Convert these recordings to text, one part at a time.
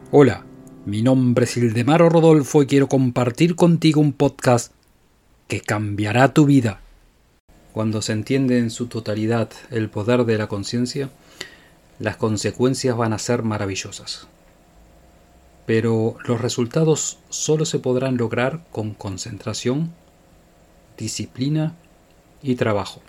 Hola, mi nombre es Ildemaro Rodolfo y quiero compartir contigo un podcast que cambiará tu vida. Cuando se entiende en su totalidad el poder de la conciencia, las consecuencias van a ser maravillosas. Pero los resultados solo se podrán lograr con concentración, disciplina y trabajo.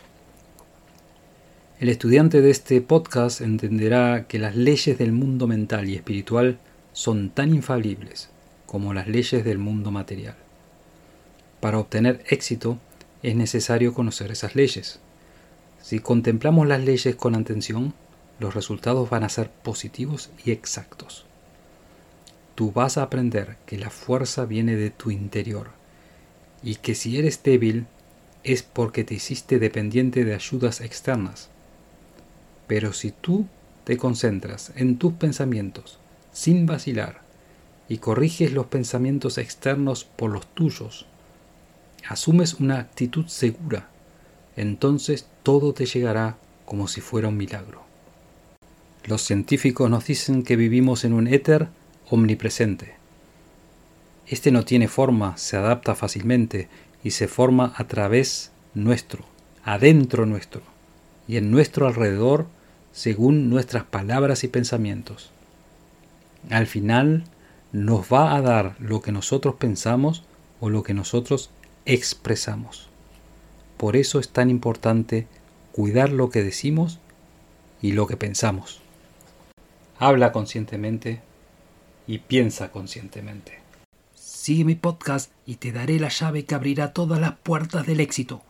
El estudiante de este podcast entenderá que las leyes del mundo mental y espiritual son tan infalibles como las leyes del mundo material. Para obtener éxito es necesario conocer esas leyes. Si contemplamos las leyes con atención, los resultados van a ser positivos y exactos. Tú vas a aprender que la fuerza viene de tu interior y que si eres débil es porque te hiciste dependiente de ayudas externas. Pero si tú te concentras en tus pensamientos sin vacilar y corriges los pensamientos externos por los tuyos, asumes una actitud segura, entonces todo te llegará como si fuera un milagro. Los científicos nos dicen que vivimos en un éter omnipresente. Este no tiene forma, se adapta fácilmente y se forma a través nuestro, adentro nuestro y en nuestro alrededor según nuestras palabras y pensamientos. Al final nos va a dar lo que nosotros pensamos o lo que nosotros expresamos. Por eso es tan importante cuidar lo que decimos y lo que pensamos. Habla conscientemente y piensa conscientemente. Sigue mi podcast y te daré la llave que abrirá todas las puertas del éxito.